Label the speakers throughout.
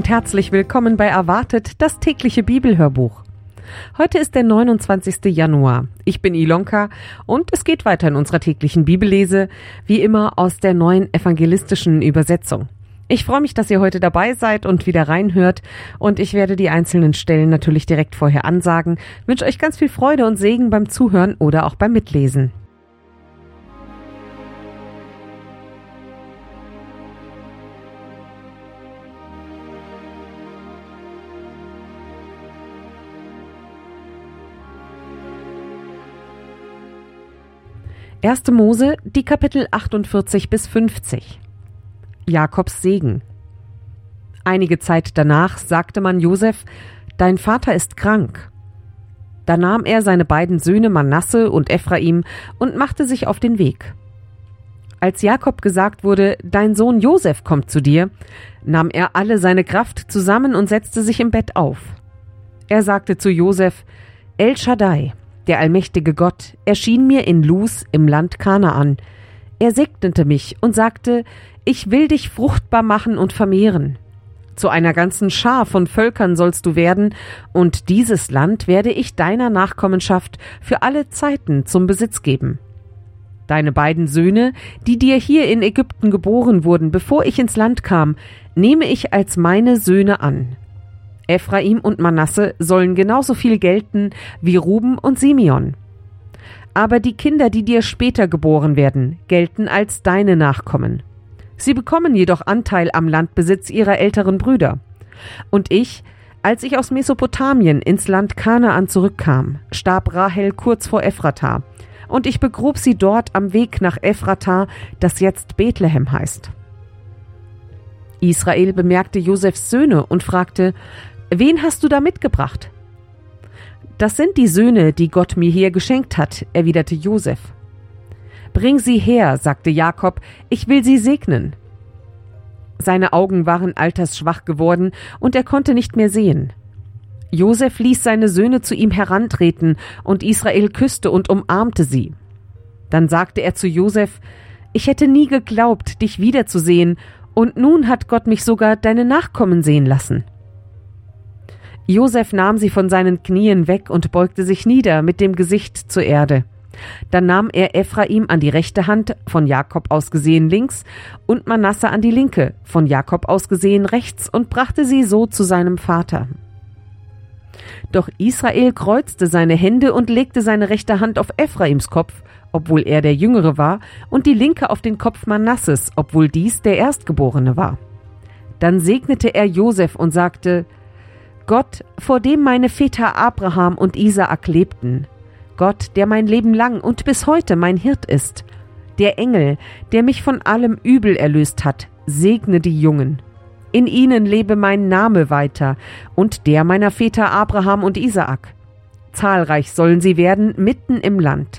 Speaker 1: und herzlich willkommen bei Erwartet, das tägliche Bibelhörbuch. Heute ist der 29. Januar. Ich bin Ilonka und es geht weiter in unserer täglichen Bibellese, wie immer aus der neuen evangelistischen Übersetzung. Ich freue mich, dass ihr heute dabei seid und wieder reinhört und ich werde die einzelnen Stellen natürlich direkt vorher ansagen. Ich wünsche euch ganz viel Freude und Segen beim Zuhören oder auch beim Mitlesen. Erste Mose, die Kapitel 48 bis 50. Jakobs Segen. Einige Zeit danach sagte man Josef: Dein Vater ist krank. Da nahm er seine beiden Söhne Manasse und Ephraim und machte sich auf den Weg. Als Jakob gesagt wurde: Dein Sohn Josef kommt zu dir, nahm er alle seine Kraft zusammen und setzte sich im Bett auf. Er sagte zu Josef: El Shaddai, der allmächtige Gott, erschien mir in Luz im Land Kanaan. Er segnete mich und sagte: Ich will dich fruchtbar machen und vermehren. Zu einer ganzen Schar von Völkern sollst du werden, und dieses Land werde ich deiner Nachkommenschaft für alle Zeiten zum Besitz geben. Deine beiden Söhne, die dir hier in Ägypten geboren wurden, bevor ich ins Land kam, nehme ich als meine Söhne an. Ephraim und Manasse sollen genauso viel gelten wie Ruben und Simeon. Aber die Kinder, die dir später geboren werden, gelten als deine Nachkommen. Sie bekommen jedoch Anteil am Landbesitz ihrer älteren Brüder. Und ich, als ich aus Mesopotamien ins Land Kanaan zurückkam, starb Rahel kurz vor Ephrata, und ich begrub sie dort am Weg nach Ephrata, das jetzt Bethlehem heißt. Israel bemerkte Josefs Söhne und fragte: Wen hast du da mitgebracht? Das sind die Söhne, die Gott mir hier geschenkt hat, erwiderte Josef. Bring sie her, sagte Jakob, ich will sie segnen. Seine Augen waren altersschwach geworden und er konnte nicht mehr sehen. Josef ließ seine Söhne zu ihm herantreten und Israel küsste und umarmte sie. Dann sagte er zu Josef: Ich hätte nie geglaubt, dich wiederzusehen, und nun hat Gott mich sogar deine Nachkommen sehen lassen. Josef nahm sie von seinen Knien weg und beugte sich nieder mit dem Gesicht zur Erde. Dann nahm er Ephraim an die rechte Hand, von Jakob aus gesehen links, und Manasse an die linke, von Jakob aus gesehen rechts, und brachte sie so zu seinem Vater. Doch Israel kreuzte seine Hände und legte seine rechte Hand auf Ephraims Kopf, obwohl er der Jüngere war, und die linke auf den Kopf Manasses, obwohl dies der Erstgeborene war. Dann segnete er Josef und sagte: Gott, vor dem meine Väter Abraham und Isaak lebten, Gott, der mein Leben lang und bis heute mein Hirt ist, der Engel, der mich von allem Übel erlöst hat, segne die Jungen. In ihnen lebe mein Name weiter und der meiner Väter Abraham und Isaak. Zahlreich sollen sie werden mitten im Land.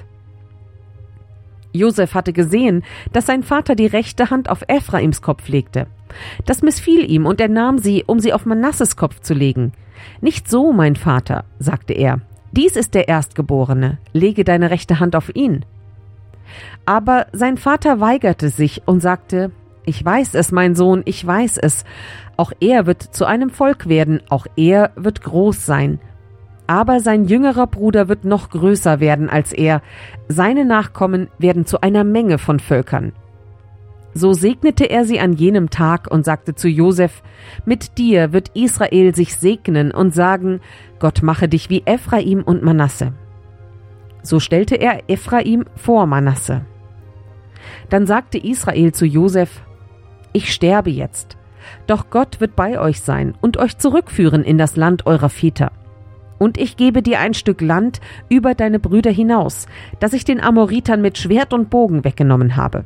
Speaker 1: Josef hatte gesehen, dass sein Vater die rechte Hand auf Ephraims Kopf legte. Das missfiel ihm und er nahm sie, um sie auf Manasses Kopf zu legen. Nicht so, mein Vater, sagte er. Dies ist der Erstgeborene. Lege deine rechte Hand auf ihn. Aber sein Vater weigerte sich und sagte: Ich weiß es, mein Sohn, ich weiß es. Auch er wird zu einem Volk werden, auch er wird groß sein. Aber sein jüngerer Bruder wird noch größer werden als er. Seine Nachkommen werden zu einer Menge von Völkern. So segnete er sie an jenem Tag und sagte zu Josef: Mit dir wird Israel sich segnen und sagen: Gott mache dich wie Ephraim und Manasse. So stellte er Ephraim vor Manasse. Dann sagte Israel zu Josef: Ich sterbe jetzt, doch Gott wird bei euch sein und euch zurückführen in das Land eurer Väter. Und ich gebe dir ein Stück Land über deine Brüder hinaus, das ich den Amoritern mit Schwert und Bogen weggenommen habe.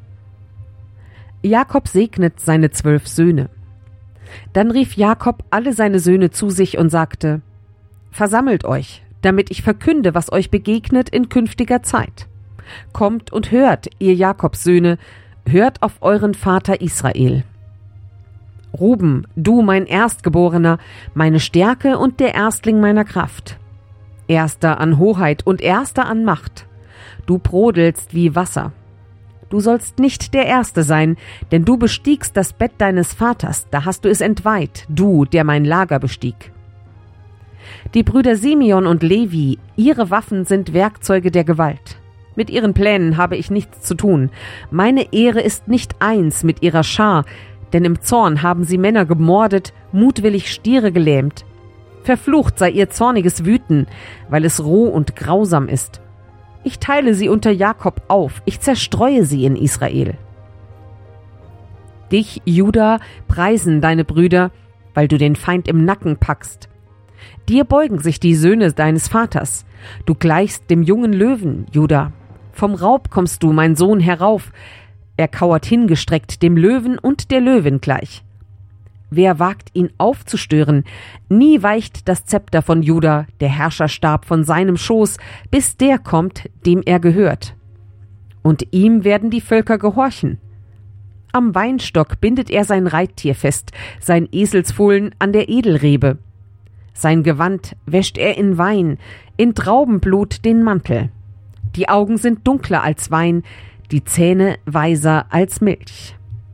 Speaker 1: Jakob segnet seine 12 Söhne. Dann rief Jakob alle seine Söhne zu sich und sagte: Versammelt euch, damit ich verkünde, was euch begegnet in künftiger Zeit. Kommt und hört, ihr Jakobs Söhne, hört auf euren Vater Israel. Ruben, du mein Erstgeborener, meine Stärke und der Erstling meiner Kraft. Erster an Hoheit und Erster an Macht. Du brodelst wie Wasser. Du sollst nicht der Erste sein, denn du bestiegst das Bett deines Vaters, da hast du es entweiht, du, der mein Lager bestieg. Die Brüder Simeon und Levi, ihre Waffen sind Werkzeuge der Gewalt. Mit ihren Plänen habe ich nichts zu tun. Meine Ehre ist nicht eins mit ihrer Schar, denn im Zorn haben sie Männer gemordet, mutwillig Stiere gelähmt. Verflucht sei ihr zorniges Wüten, weil es roh und grausam ist. Ich teile sie unter Jakob auf, ich zerstreue sie in Israel. Dich, Juda, preisen deine Brüder, weil du den Feind im Nacken packst. Dir beugen sich die Söhne deines Vaters. Du gleichst dem jungen Löwen, Juda. Vom Raub kommst du, mein Sohn, herauf. Er kauert hingestreckt dem Löwen und der Löwin gleich. Wer wagt, ihn aufzustören? Nie weicht das Zepter von Juda, der Herrscherstab von seinem Schoß, bis der kommt, dem er gehört. Und ihm werden die Völker gehorchen. Am Weinstock bindet er sein Reittier fest, sein Eselsfohlen an der Edelrebe. Sein Gewand wäscht er in Wein, in Traubenblut den Mantel. Die Augen sind dunkler als Wein, die Zähne weiser als Milch.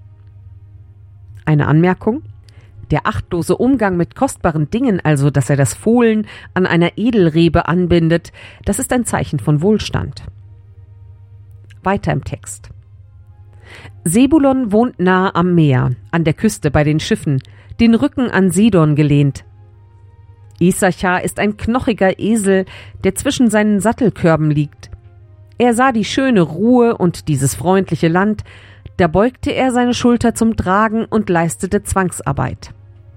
Speaker 1: Eine Anmerkung: Der achtlose Umgang mit kostbaren Dingen, also dass er das Fohlen an einer Edelrebe anbindet, das ist ein Zeichen von Wohlstand. Weiter im Text. Sebulon wohnt nahe am Meer, an der Küste bei den Schiffen, den Rücken an Sidon gelehnt. Issachar ist ein knochiger Esel, der zwischen seinen Sattelkörben liegt. Er sah die schöne Ruhe und dieses freundliche Land, da beugte er seine Schulter zum Tragen und leistete Zwangsarbeit.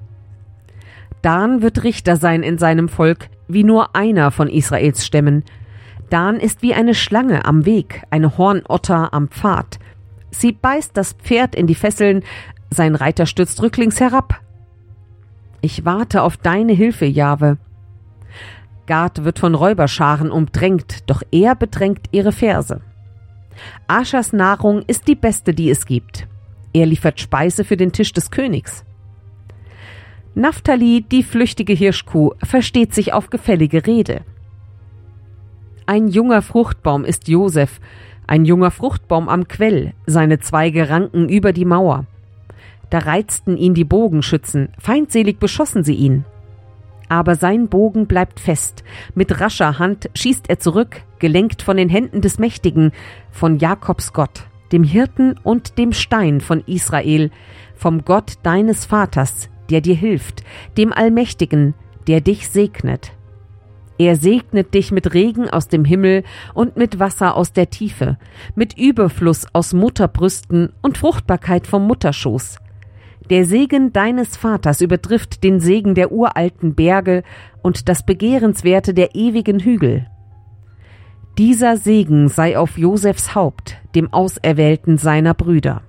Speaker 1: Dan wird Richter sein in seinem Volk, wie nur einer von Israels Stämmen. Dan ist wie eine Schlange am Weg, eine Hornotter am Pfad. Sie beißt das Pferd in die Fesseln, sein Reiter stürzt rücklings herab. Ich warte auf deine Hilfe, Jahwe. Gad wird von Räuberscharen umdrängt, doch er bedrängt ihre Ferse. Aschers Nahrung ist die beste, die es gibt. Er liefert Speise für den Tisch des Königs. Naphtali, die flüchtige Hirschkuh, versteht sich auf gefällige Rede. Ein junger Fruchtbaum ist Josef, ein junger Fruchtbaum am Quell, seine Zweige ranken über die Mauer. Da reizten ihn die Bogenschützen, feindselig beschossen sie ihn. Aber sein Bogen bleibt fest, mit rascher Hand schießt er zurück, gelenkt von den Händen des Mächtigen, von Jakobs Gott, dem Hirten und dem Stein von Israel, vom Gott deines Vaters, der dir hilft, dem Allmächtigen, der dich segnet. Er segnet dich mit Regen aus dem Himmel und mit Wasser aus der Tiefe, mit Überfluss aus Mutterbrüsten und Fruchtbarkeit vom Mutterschoß. Der Segen deines Vaters übertrifft den Segen der uralten Berge und das Begehrenswerte der ewigen Hügel. Dieser Segen sei auf Josefs Haupt, dem Auserwählten seiner Brüder.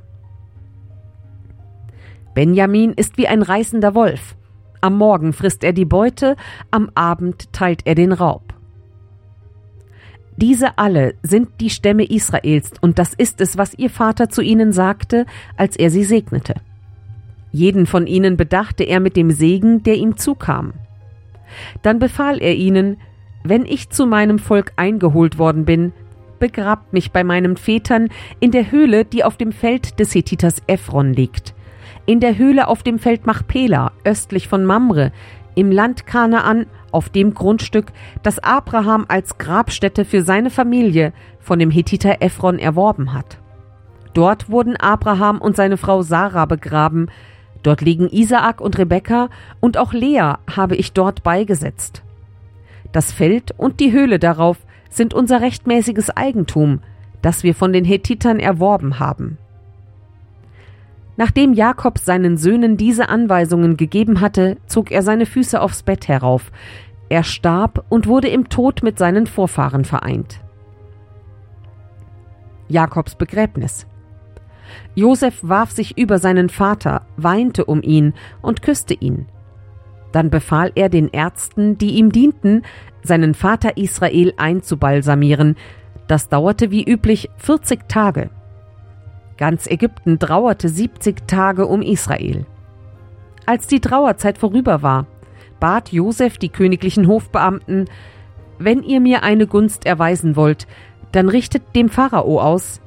Speaker 1: Benjamin ist wie ein reißender Wolf. Am Morgen frisst er die Beute, am Abend teilt er den Raub. Diese alle sind die Stämme Israels, und das ist es, was ihr Vater zu ihnen sagte, als er sie segnete. Jeden von ihnen bedachte er mit dem Segen, der ihm zukam. Dann befahl er ihnen: Wenn ich zu meinem Volk eingeholt worden bin, begrabt mich bei meinen Vätern in der Höhle, die auf dem Feld des Hethiters Ephron liegt, in der Höhle auf dem Feld Machpela, östlich von Mamre, im Land Kanaan, auf dem Grundstück, das Abraham als Grabstätte für seine Familie von dem Hethiter Ephron erworben hat. Dort wurden Abraham und seine Frau Sarah begraben, dort liegen Isaak und Rebekka, und auch Lea habe ich dort beigesetzt. Das Feld und die Höhle darauf sind unser rechtmäßiges Eigentum, das wir von den Hethitern erworben haben. Nachdem Jakob seinen Söhnen diese Anweisungen gegeben hatte, zog er seine Füße aufs Bett herauf. Er starb und wurde im Tod mit seinen Vorfahren vereint. Jakobs Begräbnis. Josef warf sich über seinen Vater, weinte um ihn und küsste ihn. Dann befahl er den Ärzten, die ihm dienten, seinen Vater Israel einzubalsamieren. Das dauerte wie üblich 40 Tage. Ganz Ägypten trauerte 70 Tage um Israel. Als die Trauerzeit vorüber war, bat Josef die königlichen Hofbeamten: Wenn ihr mir eine Gunst erweisen wollt, dann richtet dem Pharao aus: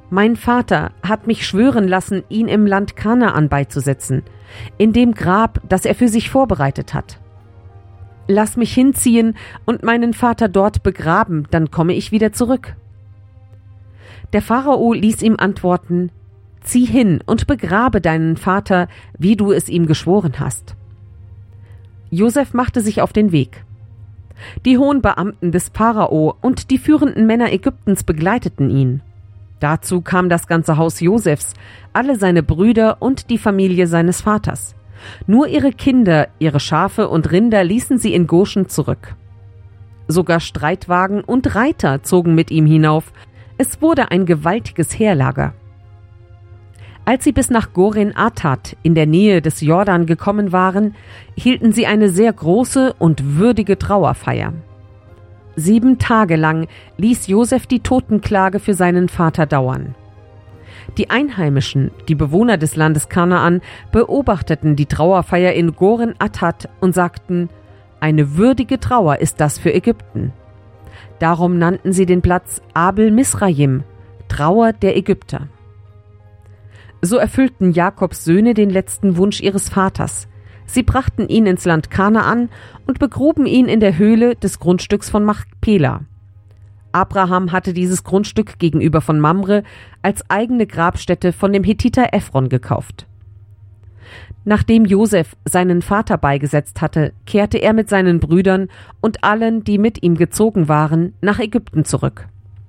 Speaker 1: Mein Vater hat mich schwören lassen, ihn im Land Kanaan beizusetzen, in dem Grab, das er für sich vorbereitet hat. Lass mich hinziehen und meinen Vater dort begraben, dann komme ich wieder zurück.« Der Pharao ließ ihm antworten: »Zieh hin und begrabe deinen Vater, wie du es ihm geschworen hast.« Josef machte sich auf den Weg. Die hohen Beamten des Pharao und die führenden Männer Ägyptens begleiteten ihn. Dazu kam das ganze Haus Josefs, alle seine Brüder und die Familie seines Vaters. Nur ihre Kinder, ihre Schafe und Rinder ließen sie in Goshen zurück. Sogar Streitwagen und Reiter zogen mit ihm hinauf. Es wurde ein gewaltiges Heerlager. Als sie bis nach Goren-Atad in der Nähe des Jordan gekommen waren, hielten sie eine sehr große und würdige Trauerfeier. 7 Tage lang ließ Josef die Totenklage für seinen Vater dauern. Die Einheimischen, die Bewohner des Landes Kanaan, beobachteten die Trauerfeier in Goren-Atad und sagten: »Eine würdige Trauer ist das für Ägypten.« Darum nannten sie den Platz Abel Misrayim, Trauer der Ägypter. So erfüllten Jakobs Söhne den letzten Wunsch ihres Vaters. Sie brachten ihn ins Land Kanaan und begruben ihn in der Höhle des Grundstücks von Machpela. Abraham hatte dieses Grundstück gegenüber von Mamre als eigene Grabstätte von dem Hethiter Ephron gekauft. Nachdem Josef seinen Vater beigesetzt hatte, kehrte er mit seinen Brüdern und allen, die mit ihm gezogen waren, nach Ägypten zurück.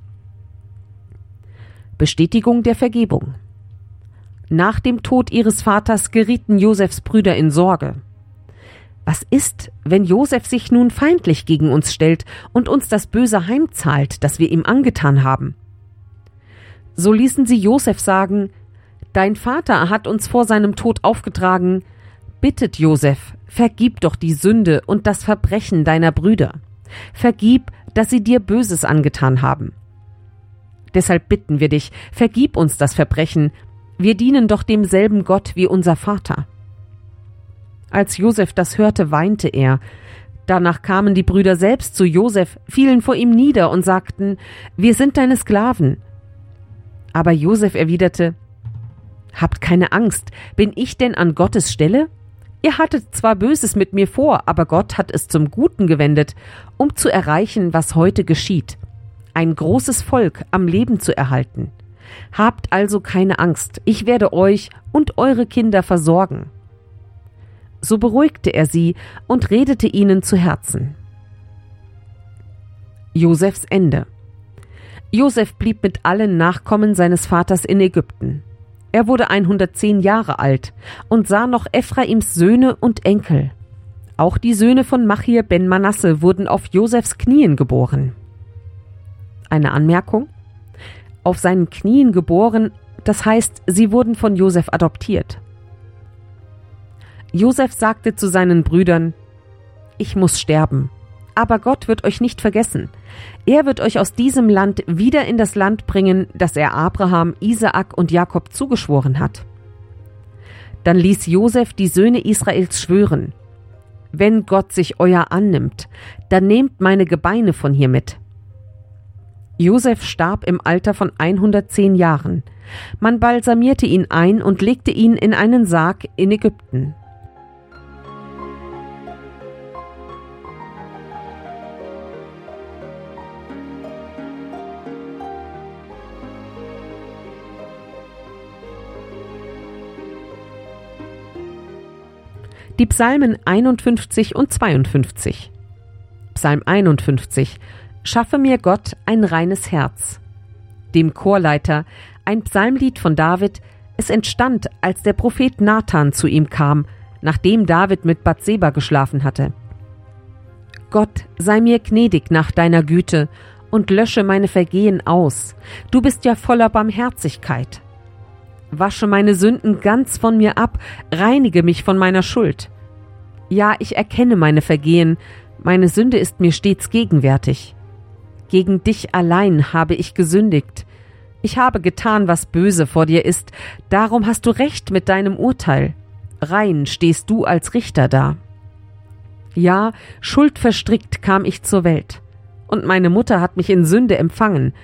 Speaker 1: Bestätigung der Vergebung. Nach dem Tod ihres Vaters gerieten Josefs Brüder in Sorge. Was ist, wenn Josef sich nun feindlich gegen uns stellt und uns das Böse heimzahlt, das wir ihm angetan haben? So ließen sie Josef sagen: »Dein Vater hat uns vor seinem Tod aufgetragen: Bittet Josef, vergib doch die Sünde und das Verbrechen deiner Brüder. Vergib, dass sie dir Böses angetan haben. Deshalb bitten wir dich, vergib uns das Verbrechen. Wir dienen doch demselben Gott wie unser Vater.« Als Josef das hörte, weinte er. Danach kamen die Brüder selbst zu Josef, fielen vor ihm nieder und sagten: »Wir sind deine Sklaven.« Aber Josef erwiderte: »Habt keine Angst, bin ich denn an Gottes Stelle? Ihr hattet zwar Böses mit mir vor, aber Gott hat es zum Guten gewendet, um zu erreichen, was heute geschieht, ein großes Volk am Leben zu erhalten. Habt also keine Angst, ich werde euch und eure Kinder versorgen.« So beruhigte er sie und redete ihnen zu Herzen. Josefs Ende. Josef blieb mit allen Nachkommen seines Vaters in Ägypten. Er wurde 110 Jahre alt und sah noch Ephraims Söhne und Enkel. Auch die Söhne von Machir ben Manasse wurden auf Josefs Knien geboren. Eine Anmerkung: Auf seinen Knien geboren, das heißt, sie wurden von Josef adoptiert. Josef sagte zu seinen Brüdern: »Ich muss sterben, aber Gott wird euch nicht vergessen. Er wird euch aus diesem Land wieder in das Land bringen, das er Abraham, Isaak und Jakob zugeschworen hat.« Dann ließ Josef die Söhne Israels schwören: »Wenn Gott sich euer annimmt, dann nehmt meine Gebeine von hier mit.« Josef starb im Alter von 110 Jahren. Man balsamierte ihn ein und legte ihn in einen Sarg in Ägypten. Die Psalmen 51 und 52. Psalm 51: »Schaffe mir Gott ein reines Herz.« Dem Chorleiter ein Psalmlied von David. Es entstand, als der Prophet Nathan zu ihm kam, nachdem David mit Bathseba geschlafen hatte. »Gott, sei mir gnädig nach deiner Güte und lösche meine Vergehen aus. Du bist ja voller Barmherzigkeit. Wasche meine Sünden ganz von mir ab, reinige mich von meiner Schuld. Ja, ich erkenne meine Vergehen, meine Sünde ist mir stets gegenwärtig. Gegen dich allein habe ich gesündigt. Ich habe getan, was böse vor dir ist, darum hast du Recht mit deinem Urteil. Rein stehst du als Richter da. Ja, schuldverstrickt kam ich zur Welt, und meine Mutter hat mich in Sünde empfangen.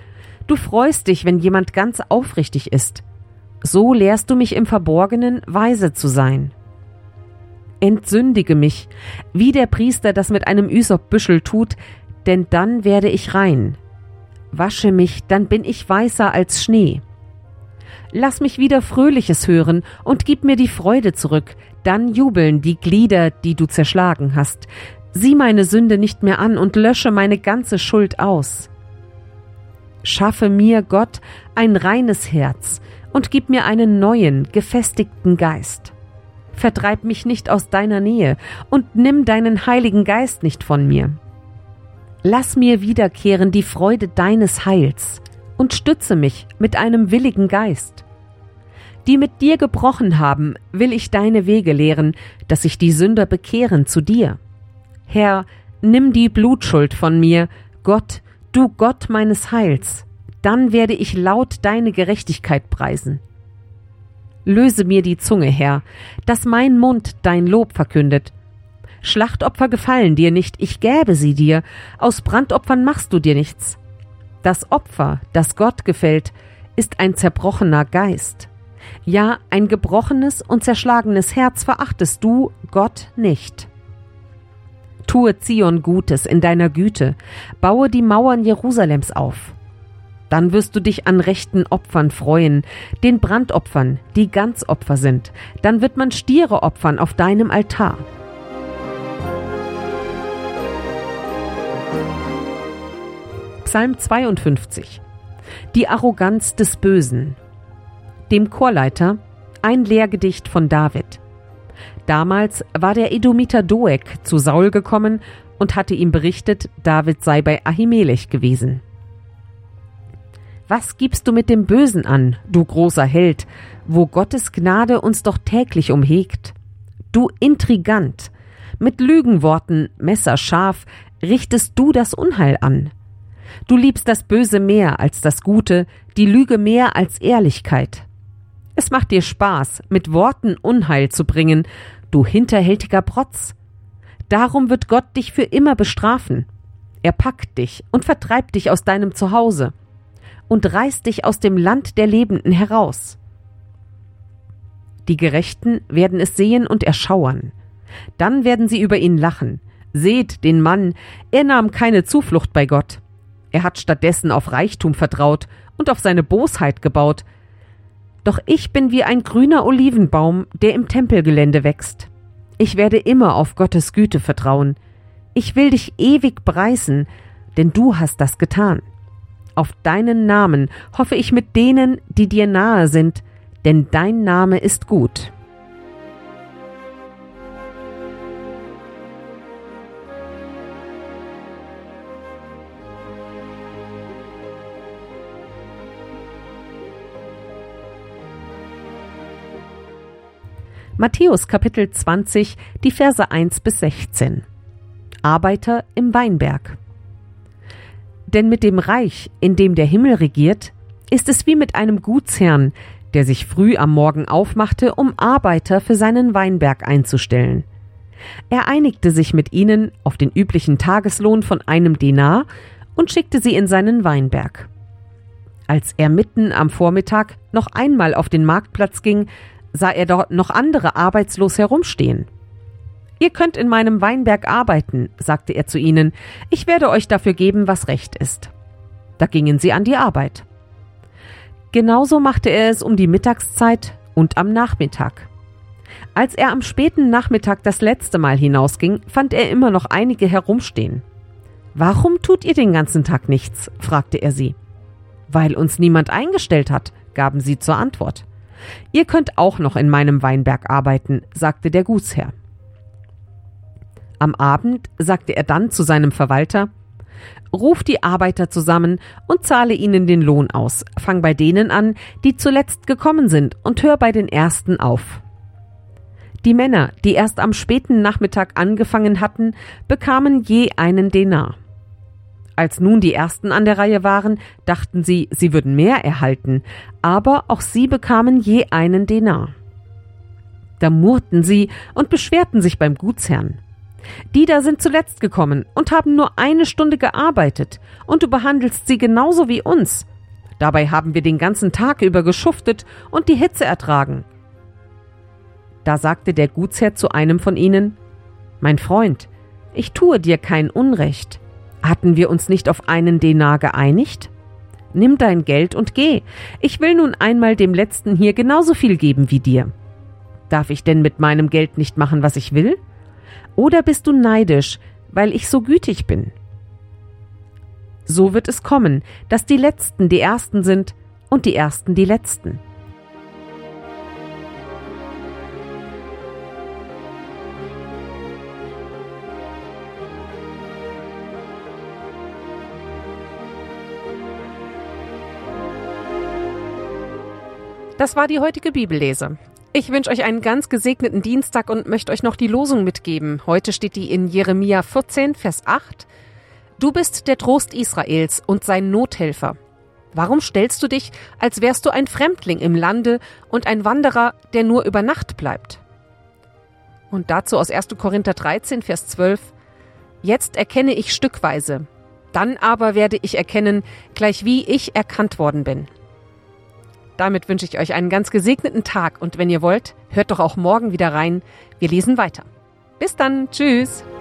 Speaker 1: Du freust dich, wenn jemand ganz aufrichtig ist. So lehrst du mich im Verborgenen, weise zu sein. Entsündige mich, wie der Priester das mit einem Ysopbüschel tut, denn dann werde ich rein. Wasche mich, dann bin ich weißer als Schnee. Lass mich wieder Fröhliches hören und gib mir die Freude zurück, dann jubeln die Glieder, die du zerschlagen hast. Sieh meine Sünde nicht mehr an und lösche meine ganze Schuld aus. Schaffe mir, Gott, ein reines Herz und gib mir einen neuen, gefestigten Geist. Vertreib mich nicht aus deiner Nähe und nimm deinen Heiligen Geist nicht von mir. Lass mir wiederkehren die Freude deines Heils und stütze mich mit einem willigen Geist. Die mit dir gebrochen haben, will ich deine Wege lehren, dass sich die Sünder bekehren zu dir. Herr, nimm die Blutschuld von mir, Gott, du Gott meines Heils, dann werde ich laut deine Gerechtigkeit preisen. Löse mir die Zunge, Herr, dass mein Mund dein Lob verkündet. Schlachtopfer gefallen dir nicht, ich gäbe sie dir, aus Brandopfern machst du dir nichts. Das Opfer, das Gott gefällt, ist ein zerbrochener Geist. Ja, ein gebrochenes und zerschlagenes Herz verachtest du, Gott, nicht. Tue Zion Gutes in deiner Güte, baue die Mauern Jerusalems auf. Dann wirst du dich an rechten Opfern freuen, den Brandopfern, die Ganzopfer sind. Dann wird man Stiere opfern auf deinem Altar. Psalm 52. Die Arroganz des Bösen. Dem Chorleiter ein Lehrgedicht von David. Damals war der Edomiter Doeg zu Saul gekommen und hatte ihm berichtet, David sei bei Ahimelech gewesen. Was gibst du mit dem Bösen an, du großer Held, wo Gottes Gnade uns doch täglich umhegt? Du Intrigant, mit Lügenworten, messerscharf, richtest du das Unheil an. Du liebst das Böse mehr als das Gute, die Lüge mehr als Ehrlichkeit. Es macht dir Spaß, mit Worten Unheil zu bringen, du hinterhältiger Protz. Darum wird Gott dich für immer bestrafen. Er packt dich und vertreibt dich aus deinem Zuhause und reißt dich aus dem Land der Lebenden heraus. Die Gerechten werden es sehen und erschauern. Dann werden sie über ihn lachen. Seht den Mann, er nahm keine Zuflucht bei Gott. Er hat stattdessen auf Reichtum vertraut und auf seine Bosheit gebaut. Doch ich bin wie ein grüner Olivenbaum, der im Tempelgelände wächst. Ich werde immer auf Gottes Güte vertrauen. Ich will dich ewig preisen, denn du hast das getan. Auf deinen Namen hoffe ich mit denen, die dir nahe sind, denn dein Name ist gut. Matthäus Kapitel 20, die Verse 1 bis 16. Arbeiter im Weinberg. Denn mit dem Reich, in dem der Himmel regiert, ist es wie mit einem Gutsherrn, der sich früh am Morgen aufmachte, um Arbeiter für seinen Weinberg einzustellen. Er einigte sich mit ihnen auf den üblichen Tageslohn von 1 Denar und schickte sie in seinen Weinberg. Als er mitten am Vormittag noch einmal auf den Marktplatz ging, sah er dort noch andere arbeitslos herumstehen. »Ihr könnt in meinem Weinberg arbeiten«, sagte er zu ihnen, »ich werde euch dafür geben, was recht ist.« Da gingen sie an die Arbeit. Genauso machte er es um die Mittagszeit und am Nachmittag. Als er am späten Nachmittag das letzte Mal hinausging, fand er immer noch einige herumstehen. »Warum tut ihr den ganzen Tag nichts?« fragte er sie. »Weil uns niemand eingestellt hat«, gaben sie zur Antwort. »Ihr könnt auch noch in meinem Weinberg arbeiten«, sagte der Gutsherr. Am Abend sagte er dann zu seinem Verwalter: »Ruf die Arbeiter zusammen und zahle ihnen den Lohn aus. Fang bei denen an, die zuletzt gekommen sind, und hör bei den Ersten auf.« Die Männer, die erst am späten Nachmittag angefangen hatten, bekamen je 1 Denar. Als nun die Ersten an der Reihe waren, dachten sie, sie würden mehr erhalten, aber auch sie bekamen je 1 Denar. Da murrten sie und beschwerten sich beim Gutsherrn. »Die da sind zuletzt gekommen und haben nur 1 Stunde gearbeitet, und du behandelst sie genauso wie uns. Dabei haben wir den ganzen Tag über geschuftet und die Hitze ertragen.« Da sagte der Gutsherr zu einem von ihnen: »Mein Freund, ich tue dir kein Unrecht. Hatten wir uns nicht auf einen Denar geeinigt? Nimm dein Geld und geh. Ich will nun einmal dem Letzten hier genauso viel geben wie dir. Darf ich denn mit meinem Geld nicht machen, was ich will? Oder bist du neidisch, weil ich so gütig bin?« So wird es kommen, dass die Letzten die Ersten sind und die Ersten die Letzten. Das war die heutige Bibellese. Ich wünsche euch einen ganz gesegneten Dienstag und möchte euch noch die Losung mitgeben. Heute steht die in Jeremia 14, Vers 8. »Du bist der Trost Israels und sein Nothelfer. Warum stellst du dich, als wärst du ein Fremdling im Lande und ein Wanderer, der nur über Nacht bleibt?« Und dazu aus 1. Korinther 13, Vers 12. »Jetzt erkenne ich stückweise, dann aber werde ich erkennen, gleichwie ich erkannt worden bin.« Damit wünsche ich euch einen ganz gesegneten Tag und wenn ihr wollt, hört doch auch morgen wieder rein. Wir lesen weiter. Bis dann. Tschüss.